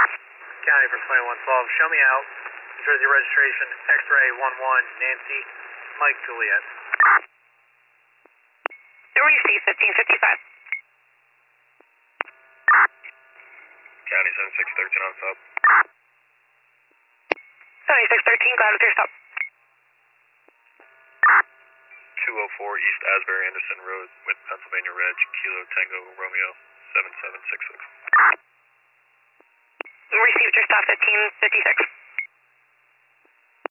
County for 2112, show me out. New Jersey registration, X-ray 11, Nancy, Mike Juliet. Receive 1555. County 7613 on sub. 7613, glad with your stop. 204 East Asbury Anderson Road with Pennsylvania Reg, Kilo Tango Romeo 7766. Received your stop 1556.